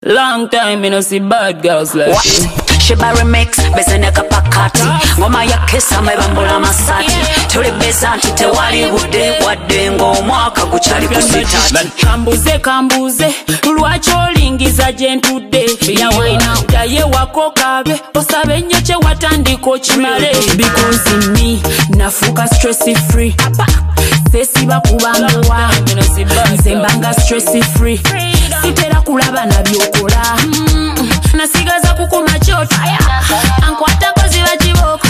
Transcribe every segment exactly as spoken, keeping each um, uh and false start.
Long time me no see bad girls like what? You. Shiba remix, bezene kapakati ngoma ya kesa mebambula masati tuli bezanti tewali bude wadde ng'omwaka gukyali kusitati kambuze kambuze lwaki olingiza gye ntudde yawaina taye wako kabe osabe nnyo kye watandika okimale because me nafuuka stress free sesiba kubanguwa nze mbanga stress free sitera kulaba na byokola nasigaza kukuma choto ankwata kozi wa kiboko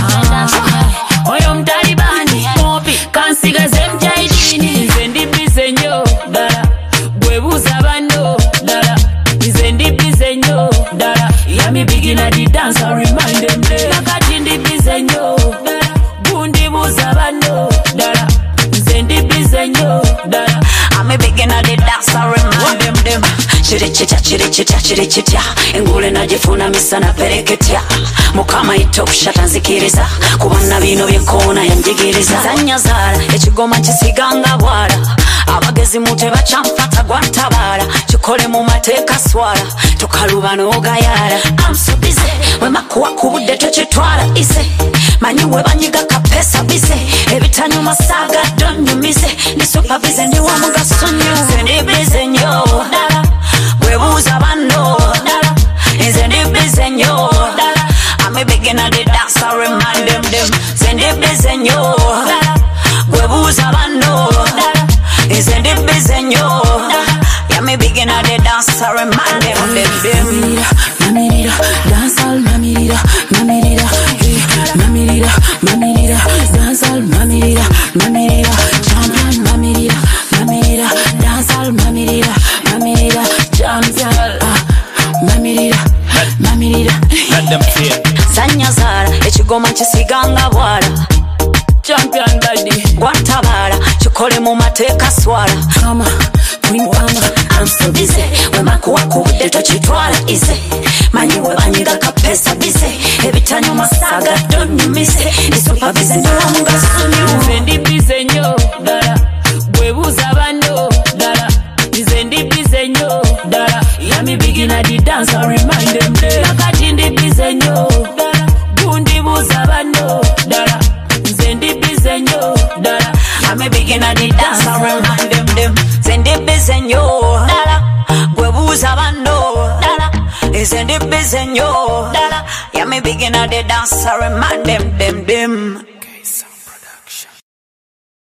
oyo mtalibani mopi kansigaze mtaidini nze ndibize nnyo dala bwebuuza banno dala nze ndibize nnyo dala yami bigina di dance I remind them day nakati ndibize nnyo dala bundibuuza banno dala nze ndibize nnyo dala I'm beginner the dance I remind them them chiri chicha chiri chicha chiri chicha engule najifuna misana pereketya mukama itopsha tanzikiriza kubana bino byekona yanjigiriza zanyazara ekigoma kisiganga bwala abagezi mute bachamfata gwantabala kikole mu mateeka swala tukaluba n'ogayala I'm so busy we makuwa kubudde tokitwala ise manyi we banyiga kapesa bize ebitanyo masaga donyumize ndi super busy ndi wa mugaso nnyo ndi busy nnyo dala bwebuuza banno dala nze ndi busy nnyo dala I'm a beginner the dance I remind them them nze ndi busy nnyo dala bwebuuza banno dala nze ndi busy nnyo dala I'm a beginner the dance I remind them them them Mamirira, dance all mamirira, mamirira, mamirira, mamirira, dance all mamirira, mamirira, champion mamirira, mamirira, dance all mamirira, mamirira, champion, mamirira, mamirira. Let them feel. Zanyazara, ekigoma kisiganga bwala. Champion body, gwantabala, kikole mu mateeka swala. Kama, queen kama. I'm so busy, we makuwa kubudde tokitwala ise manyi we banyiga kapesa bize ebitanyo masaga donyumize ndi super busy ndi wa mugaso nnyo nze ndi busy nnyo dala bwebuuza banno dala nze ndi busy nnyo dala yami bigina di dance I remind them day nakati ndi busy nnyo dala bundibuuza banno dala nze ndi busy nnyo dala yami bigina di dance I remind them them nze ndi busy nnyo dala bwebuuza banno dala nze ndi busy nnyo dala yami bigina di dance I remind them them them